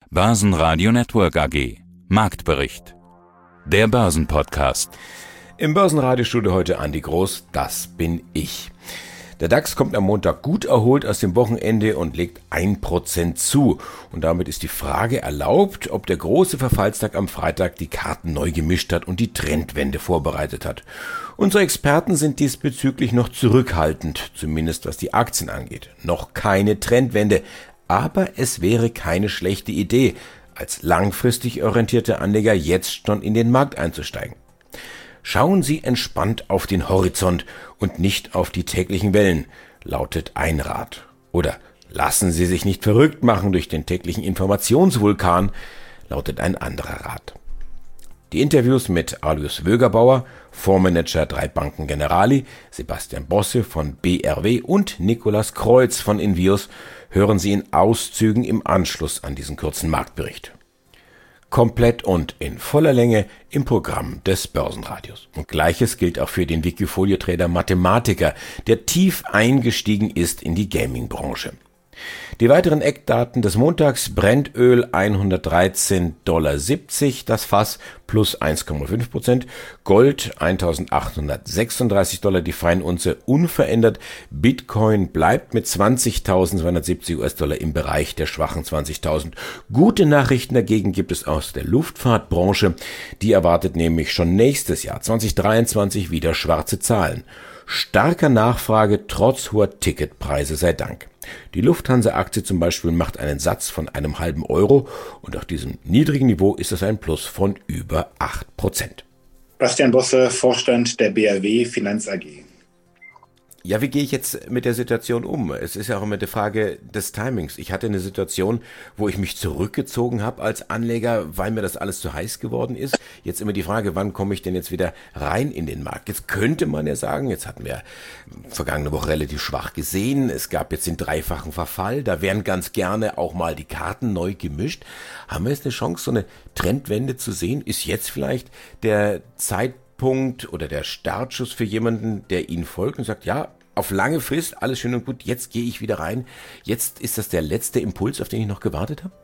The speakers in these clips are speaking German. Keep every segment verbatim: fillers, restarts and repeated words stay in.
Börsenradio Network A G. Marktbericht. Der Börsenpodcast. Im Börsenradiostudio heute Andi Groß, das bin ich. Der DAX kommt am Montag gut erholt aus dem Wochenende und legt ein Prozent zu. Und damit ist die Frage erlaubt, ob der große Verfallstag am Freitag die Karten neu gemischt hat und die Trendwende vorbereitet hat. Unsere Experten sind diesbezüglich noch zurückhaltend, zumindest was die Aktien angeht. Noch keine Trendwende, aber es wäre keine schlechte Idee, als langfristig orientierte Anleger jetzt schon in den Markt einzusteigen. Schauen Sie entspannt auf den Horizont und nicht auf die täglichen Wellen, lautet ein Rat. Oder lassen Sie sich nicht verrückt machen durch den täglichen Informationsvulkan, lautet ein anderer Rat. Die Interviews mit Alois Wögerbauer, Fondsmanager drei Banken Generali, Sebastian Bosse von B R W und Nikolaus Kreuz von Invios hören Sie in Auszügen im Anschluss an diesen kurzen Marktbericht. Komplett und in voller Länge im Programm des Börsenradios. Und Gleiches gilt auch für den Wikifolio-Trader Mathematiker, der tief eingestiegen ist in die Gaming-Branche. Die weiteren Eckdaten des Montags: Brennöl hundertdreizehn Komma siebzig Dollar das Fass, plus eins Komma fünf Prozent, Gold eintausendachthundertsechsunddreißig Dollar die Feinunze unverändert, Bitcoin bleibt mit zwanzigtausendzweihundertsiebzig US-Dollar im Bereich der schwachen zwanzigtausend. Gute Nachrichten dagegen gibt es aus der Luftfahrtbranche, die erwartet nämlich schon nächstes Jahr zweitausenddreiundzwanzig wieder schwarze Zahlen. Starker Nachfrage trotz hoher Ticketpreise sei Dank. Die Lufthansa-Aktie zum Beispiel macht einen Satz von einem halben Euro und auf diesem niedrigen Niveau ist es ein Plus von über acht Prozent. Bastian Bosse, Vorstand der B R W Finanz A G. Ja, wie gehe ich jetzt mit der Situation um? Es ist ja auch immer die Frage des Timings. Ich hatte eine Situation, wo ich mich zurückgezogen habe als Anleger, weil mir das alles zu heiß geworden ist. Jetzt immer die Frage, wann komme ich denn jetzt wieder rein in den Markt? Jetzt könnte man ja sagen, jetzt hatten wir vergangene Woche relativ schwach gesehen. Es gab jetzt den dreifachen Verfall. Da wären ganz gerne auch mal die Karten neu gemischt. Haben wir jetzt eine Chance, so eine Trendwende zu sehen? Ist jetzt vielleicht der Zeitpunkt Punkt oder der Startschuss für jemanden, der Ihnen folgt und sagt, ja, auf lange Frist, alles schön und gut, jetzt gehe ich wieder rein. Jetzt ist das der letzte Impuls, auf den ich noch gewartet habe?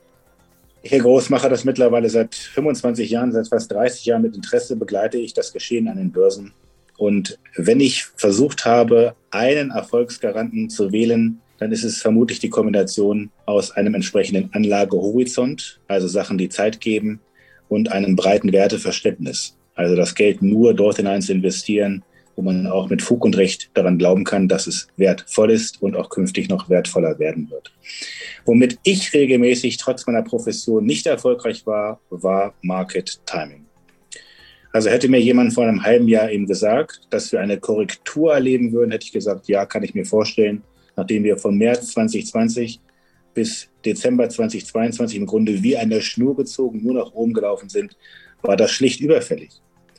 Herr Groß, mache das mittlerweile seit fünfundzwanzig Jahren, seit fast dreißig Jahren mit Interesse begleite ich das Geschehen an den Börsen. Und wenn ich versucht habe, einen Erfolgsgaranten zu wählen, dann ist es vermutlich die Kombination aus einem entsprechenden Anlagehorizont, also Sachen, die Zeit geben, und einem breiten Werteverständnis. Also das Geld nur dort hinein zu investieren, wo man auch mit Fug und Recht daran glauben kann, dass es wertvoll ist und auch künftig noch wertvoller werden wird. Womit ich regelmäßig trotz meiner Profession nicht erfolgreich war, war Market Timing. Also hätte mir jemand vor einem halben Jahr eben gesagt, dass wir eine Korrektur erleben würden, hätte ich gesagt, ja, kann ich mir vorstellen, nachdem wir von März zweitausendzwanzig bis Dezember zweitausendzweiundzwanzig im Grunde wie an der Schnur gezogen, nur nach oben gelaufen sind, war das schlicht überfällig.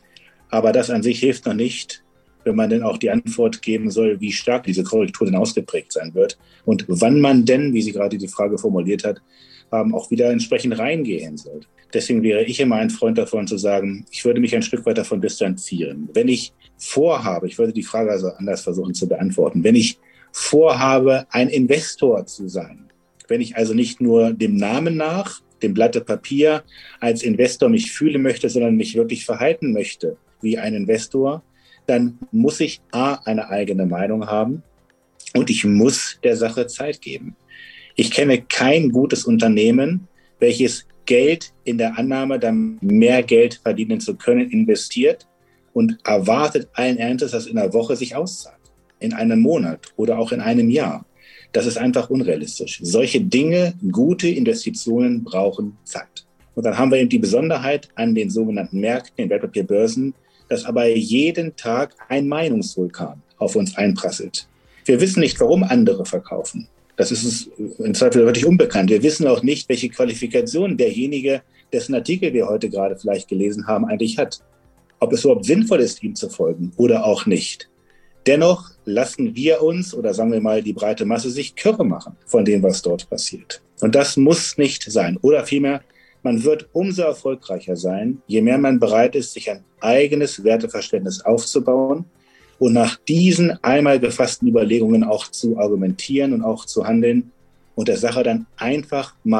Aber das an sich hilft noch nicht, wenn man denn auch die Antwort geben soll, wie stark diese Korrektur denn ausgeprägt sein wird und wann man denn, wie sie gerade die Frage formuliert hat, auch wieder entsprechend reingehen soll. Deswegen wäre ich immer ein Freund davon zu sagen, ich würde mich ein Stück weit davon distanzieren. Wenn ich vorhabe, ich würde die Frage also anders versuchen zu beantworten, wenn ich vorhabe, ein Investor zu sein, wenn ich also nicht nur dem Namen nach, dem Blatte Papier als Investor mich fühlen möchte, sondern mich wirklich verhalten möchte wie ein Investor, dann muss ich A, eine eigene Meinung haben und ich muss der Sache Zeit geben. Ich kenne kein gutes Unternehmen, welches Geld in der Annahme, dann mehr Geld verdienen zu können, investiert und erwartet allen Ernstes, dass in einer Woche sich auszahlt, in einem Monat oder auch in einem Jahr. Das ist einfach unrealistisch. Solche Dinge, gute Investitionen brauchen Zeit. Und dann haben wir eben die Besonderheit an den sogenannten Märkten, den Wertpapierbörsen, dass aber jeden Tag ein Meinungsvulkan auf uns einprasselt. Wir wissen nicht, warum andere verkaufen. Das ist uns im Zweifel wirklich unbekannt. Wir wissen auch nicht, welche Qualifikation derjenige, dessen Artikel wir heute gerade vielleicht gelesen haben, eigentlich hat. Ob es überhaupt sinnvoll ist, ihm zu folgen oder auch nicht. Dennoch lassen wir uns, oder sagen wir mal die breite Masse, sich kirre machen von dem, was dort passiert. Und das muss nicht sein. Oder vielmehr, man wird umso erfolgreicher sein, je mehr man bereit ist, sich ein eigenes Werteverständnis aufzubauen und nach diesen einmal gefassten Überlegungen auch zu argumentieren und auch zu handeln und der Sache dann einfach mal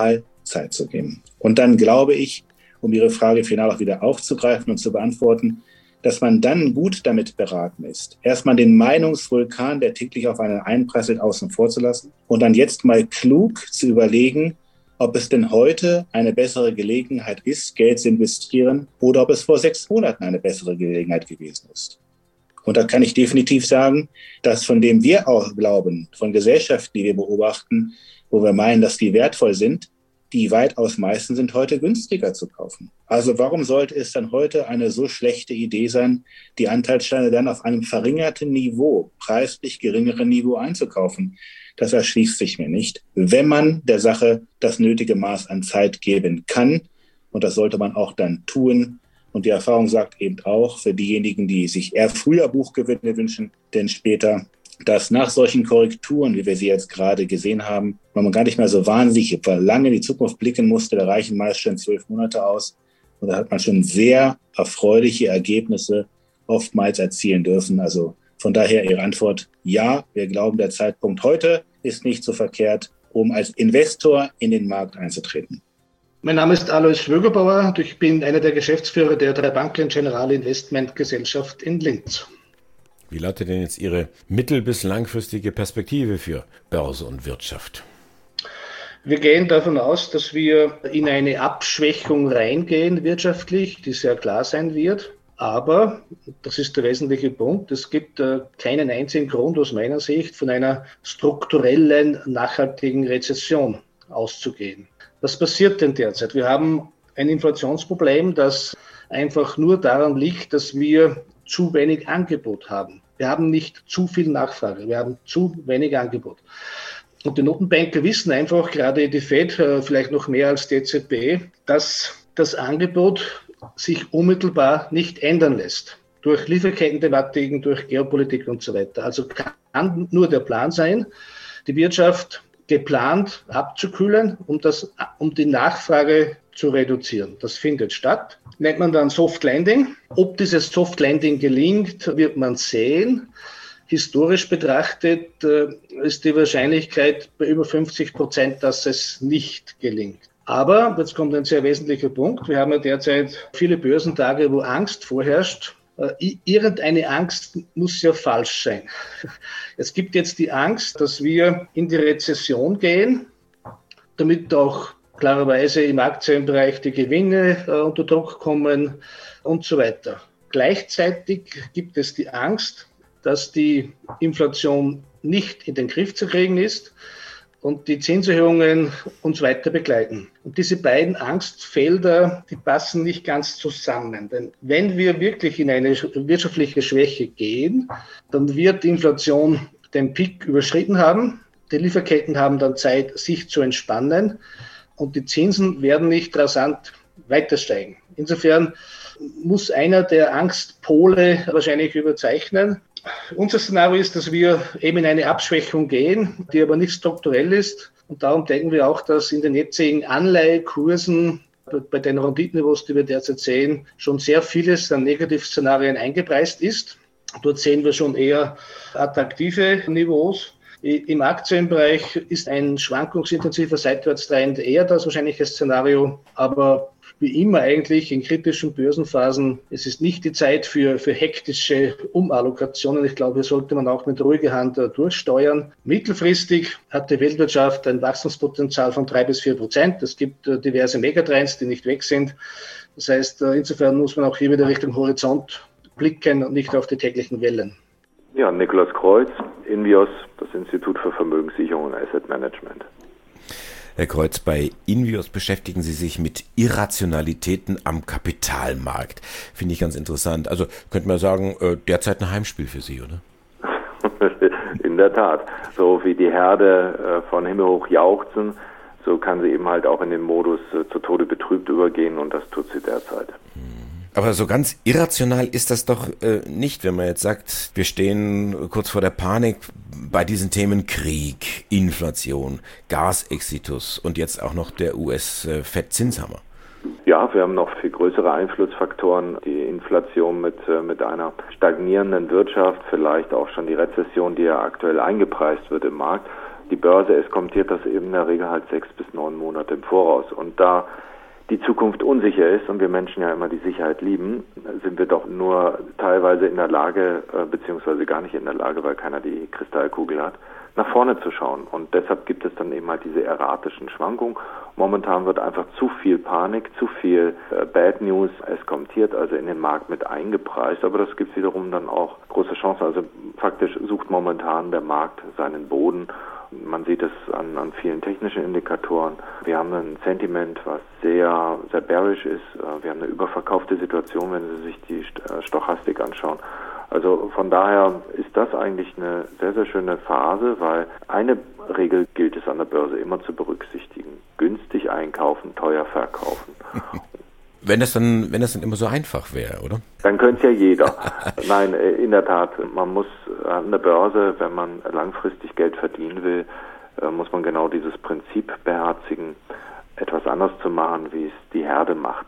Zeit zu geben. Und dann glaube ich, um Ihre Frage final auch wieder aufzugreifen und zu beantworten, dass man dann gut damit beraten ist, erstmal den Meinungsvulkan, der täglich auf einen einprasselt, außen vor zu lassen und dann jetzt mal klug zu überlegen, ob es denn heute eine bessere Gelegenheit ist, Geld zu investieren oder ob es vor sechs Monaten eine bessere Gelegenheit gewesen ist. Und da kann ich definitiv sagen, dass von dem wir auch glauben, von Gesellschaften, die wir beobachten, wo wir meinen, dass die wertvoll sind, die weitaus meisten sind heute günstiger zu kaufen. Also warum sollte es dann heute eine so schlechte Idee sein, die Anteilssteine dann auf einem verringerten Niveau, preislich geringeren Niveau einzukaufen? Das erschließt sich mir nicht, wenn man der Sache das nötige Maß an Zeit geben kann. Und das sollte man auch dann tun. Und die Erfahrung sagt eben auch für diejenigen, die sich eher früher Buchgewinne wünschen, denn später, dass nach solchen Korrekturen, wie wir sie jetzt gerade gesehen haben, man gar nicht mehr so wahnsinnig lange in die Zukunft blicken musste. Da reichen meist schon zwölf Monate aus. Und da hat man schon sehr erfreuliche Ergebnisse oftmals erzielen dürfen. Also von daher Ihre Antwort, ja, wir glauben, der Zeitpunkt heute ist nicht so verkehrt, um als Investor in den Markt einzutreten. Mein Name ist Alois Schwögerbauer und ich bin einer der Geschäftsführer der Drei Banken General Investment Gesellschaft in Linz. Wie lautet denn jetzt Ihre mittel- bis langfristige Perspektive für Börse und Wirtschaft? Wir gehen davon aus, dass wir in eine Abschwächung reingehen wirtschaftlich, die sehr klar sein wird. Aber, das ist der wesentliche Punkt, es gibt äh, keinen einzigen Grund aus meiner Sicht, von einer strukturellen, nachhaltigen Rezession auszugehen. Was passiert denn derzeit? Wir haben ein Inflationsproblem, das einfach nur daran liegt, dass wir zu wenig Angebot haben. Wir haben nicht zu viel Nachfrage, wir haben zu wenig Angebot. Und die Notenbanker wissen einfach, gerade die Fed, äh, vielleicht noch mehr als die E Z B, dass das Angebot sich unmittelbar nicht ändern lässt. Durch Lieferketten-Thematiken, durch Geopolitik und so weiter. Also kann nur der Plan sein, die Wirtschaft geplant abzukühlen, um, das, um die Nachfrage zu reduzieren. Das findet statt. Nennt man dann Soft Landing. Ob dieses Soft Landing gelingt, wird man sehen. Historisch betrachtet äh, ist die Wahrscheinlichkeit bei über fünfzig Prozent, dass es nicht gelingt. Aber, jetzt kommt ein sehr wesentlicher Punkt, wir haben ja derzeit viele Börsentage, wo Angst vorherrscht. Äh, irgendeine Angst muss ja falsch sein. Es gibt jetzt die Angst, dass wir in die Rezession gehen, damit auch klarerweise im Aktienbereich die Gewinne äh, unter Druck kommen und so weiter. Gleichzeitig gibt es die Angst, dass die Inflation nicht in den Griff zu kriegen ist und die Zinserhöhungen uns weiter begleiten. Und diese beiden Angstfelder, die passen nicht ganz zusammen. Denn wenn wir wirklich in eine wirtschaftliche Schwäche gehen, dann wird die Inflation den Peak überschritten haben. Die Lieferketten haben dann Zeit, sich zu entspannen und die Zinsen werden nicht rasant weiter steigen. Insofern muss einer der Angstpole wahrscheinlich überzeichnen. Unser Szenario ist, dass wir eben in eine Abschwächung gehen, die aber nicht strukturell ist. Und darum denken wir auch, dass in den jetzigen Anleihekursen, bei den Renditenniveaus, die wir derzeit sehen, schon sehr vieles an Negativszenarien eingepreist ist. Dort sehen wir schon eher attraktive Niveaus. Im Aktienbereich ist ein schwankungsintensiver Seitwärtstrend eher das wahrscheinliche Szenario, aber wie immer eigentlich in kritischen Börsenphasen, es ist nicht die Zeit für, für hektische Umallokationen. Ich glaube, hier sollte man auch mit ruhiger Hand durchsteuern. Mittelfristig hat die Weltwirtschaft ein Wachstumspotenzial von drei bis vier Prozent. Es gibt diverse Megatrends, die nicht weg sind. Das heißt, insofern muss man auch hier wieder Richtung Horizont blicken und nicht auf die täglichen Wellen. Ja, Nikolaus Kreuz, Invios, das Institut für Vermögenssicherung und Asset Management. Herr Kreuz, bei Invios beschäftigen Sie sich mit Irrationalitäten am Kapitalmarkt. Finde ich ganz interessant. Also könnte man sagen, derzeit ein Heimspiel für Sie, oder? In der Tat. So wie die Herde von himmelhoch jauchzen, so kann sie eben halt auch in den Modus zu Tode betrübt übergehen und das tut sie derzeit. Aber so ganz irrational ist das doch äh, nicht, wenn man jetzt sagt, wir stehen kurz vor der Panik bei diesen Themen Krieg, Inflation, Gasexitus und jetzt auch noch der U S-Fed-Zinshammer. Ja, wir haben noch viel größere Einflussfaktoren. Die Inflation mit, mit einer stagnierenden Wirtschaft, vielleicht auch schon die Rezession, die ja aktuell eingepreist wird im Markt. die Börse eskontiert das eben in der Regel halt sechs bis neun Monate im Voraus. Und da die Zukunft unsicher ist und wir Menschen ja immer die Sicherheit lieben, sind wir doch nur teilweise in der Lage, äh, beziehungsweise gar nicht in der Lage, weil keiner die Kristallkugel hat, nach vorne zu schauen. Und deshalb gibt es dann eben halt diese erratischen Schwankungen. Momentan wird einfach zu viel Panik, zu viel äh, Bad News eskontiert, also in den Markt mit eingepreist. Aber das gibt wiederum dann auch große Chancen. Also faktisch sucht momentan der Markt seinen Boden. Man sieht es an, an vielen technischen Indikatoren. Wir haben ein Sentiment, was sehr, sehr bearish ist. Wir haben eine überverkaufte Situation, wenn Sie sich die Stochastik anschauen. Also von daher ist das eigentlich eine sehr, sehr schöne Phase, weil eine Regel gilt es an der Börse immer zu berücksichtigen. Günstig einkaufen, teuer verkaufen. Wenn das dann, wenn das dann immer so einfach wäre, oder? Dann könnte es ja jeder. Nein, in der Tat, man muss an der Börse, wenn man langfristig Geld verdienen will, muss man genau dieses Prinzip beherzigen, etwas anders zu machen, wie es die Herde macht.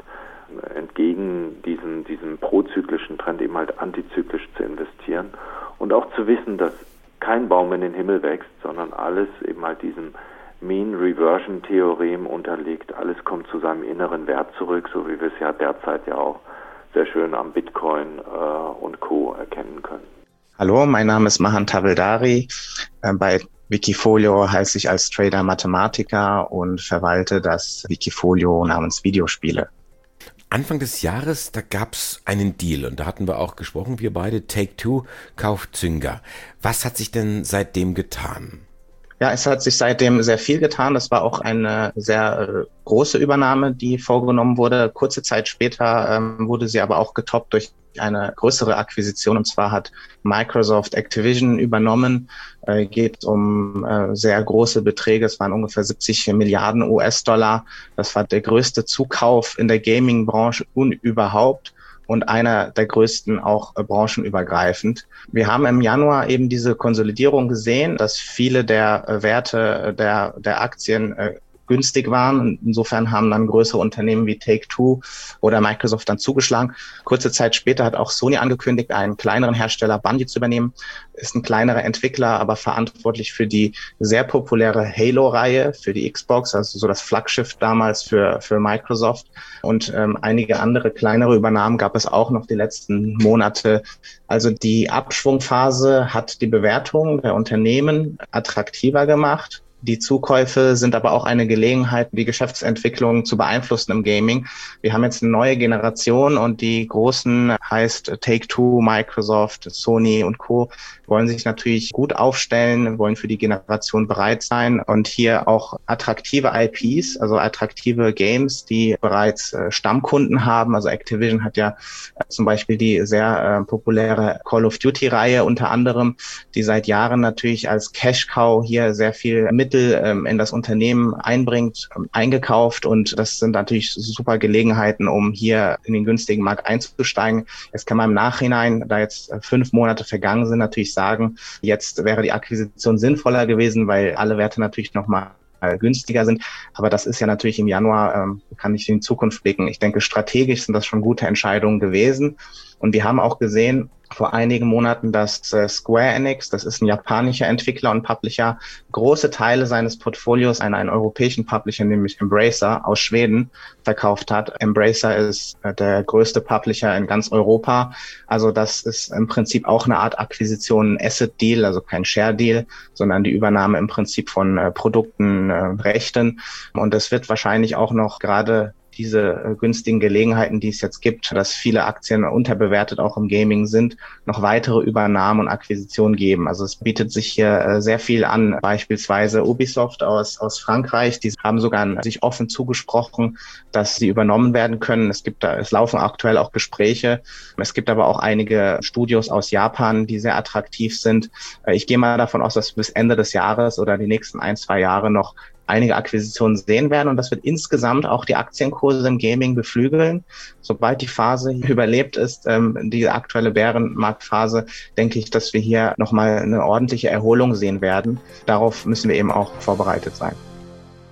Entgegen diesem, diesem prozyklischen Trend eben halt antizyklisch zu investieren und auch zu wissen, dass kein Baum in den Himmel wächst, sondern alles eben halt diesem Mean Reversion Theorem unterliegt. Alles kommt zu seinem inneren Wert zurück, so wie wir es ja derzeit ja auch sehr schön am Bitcoin äh, und Co. erkennen können. Hallo, mein Name ist Mahan Tavildari. Äh, bei Wikifolio heiße ich als Trader Mathematiker und verwalte das Wikifolio namens Videospiele. Anfang des Jahres, da gab's einen Deal und da hatten wir auch gesprochen, wir beide, Take-Two kauft Zynga. Was hat sich denn seitdem getan? Ja, es hat sich seitdem sehr viel getan. Das war auch eine sehr äh, große Übernahme, die vorgenommen wurde. Kurze Zeit später ähm, wurde sie aber auch getoppt durch eine größere Akquisition. Und zwar hat Microsoft Activision übernommen. Äh, geht um äh, sehr große Beträge. Es waren ungefähr siebzig Milliarden U S-Dollar. Das war der größte Zukauf in der Gaming-Branche und überhaupt. Und einer der größten auch äh, branchenübergreifend. Wir haben im Januar eben diese Konsolidierung gesehen, dass viele der äh, Werte der, der Aktien äh, günstig waren. Insofern haben dann größere Unternehmen wie Take-Two oder Microsoft dann zugeschlagen. Kurze Zeit später hat auch Sony angekündigt, einen kleineren Hersteller Bungie zu übernehmen. Ist ein kleinerer Entwickler, aber verantwortlich für die sehr populäre Halo-Reihe, für die Xbox, also so das Flaggschiff damals für, für Microsoft. Und ähm, einige andere kleinere Übernahmen gab es auch noch die letzten Monate. Also die Abschwungphase hat die Bewertung der Unternehmen attraktiver gemacht. Die Zukäufe sind aber auch eine Gelegenheit, die Geschäftsentwicklung zu beeinflussen im Gaming. Wir haben jetzt eine neue Generation und die Großen heißt Take-Two, Microsoft, Sony und Co. wollen sich natürlich gut aufstellen, wollen für die Generation bereit sein und hier auch attraktive I Ps, also attraktive Games, die bereits äh, Stammkunden haben. Also Activision hat ja äh, zum Beispiel die sehr äh, populäre Call of Duty-Reihe unter anderem, die seit Jahren natürlich als Cash-Cow hier sehr viel mit in das Unternehmen einbringt, eingekauft und das sind natürlich super Gelegenheiten, um hier in den günstigen Markt einzusteigen. Jetzt kann man im Nachhinein, da jetzt fünf Monate vergangen sind, natürlich sagen, jetzt wäre die Akquisition sinnvoller gewesen, weil alle Werte natürlich nochmal günstiger sind. Aber das ist ja natürlich im Januar, ähm, kann ich in die Zukunft blicken. Ich denke, strategisch sind das schon gute Entscheidungen gewesen. Und wir haben auch gesehen, vor einigen Monaten, dass äh, Square Enix, das ist ein japanischer Entwickler und Publisher, große Teile seines Portfolios an einen europäischen Publisher, nämlich Embracer aus Schweden, verkauft hat. Embracer ist äh, der größte Publisher in ganz Europa. Also das ist im Prinzip auch eine Art Akquisition, ein Asset-Deal, also kein Share-Deal, sondern die Übernahme im Prinzip von äh, Produkten, äh, Rechten. Und es wird wahrscheinlich auch noch gerade diese äh, günstigen Gelegenheiten, die es jetzt gibt, dass viele Aktien unterbewertet auch im Gaming sind, noch weitere Übernahmen und Akquisitionen geben. Also es bietet sich hier äh, sehr viel an. Beispielsweise Ubisoft aus aus Frankreich, die haben sogar sich offen zugesprochen, dass sie übernommen werden können. Es gibt da, es laufen aktuell auch Gespräche. Es gibt aber auch einige Studios aus Japan, die sehr attraktiv sind. Äh, ich gehe mal davon aus, dass bis Ende des Jahres oder die nächsten ein, zwei Jahre noch einige Akquisitionen sehen werden und das wird insgesamt auch die Aktienkurse im Gaming beflügeln. Sobald die Phase überlebt ist, ähm, die aktuelle Bärenmarktphase, denke ich, dass wir hier nochmal eine ordentliche Erholung sehen werden. Darauf müssen wir eben auch vorbereitet sein.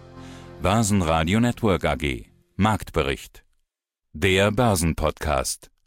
Börsenradio Network A G. Marktbericht. Der Börsenpodcast.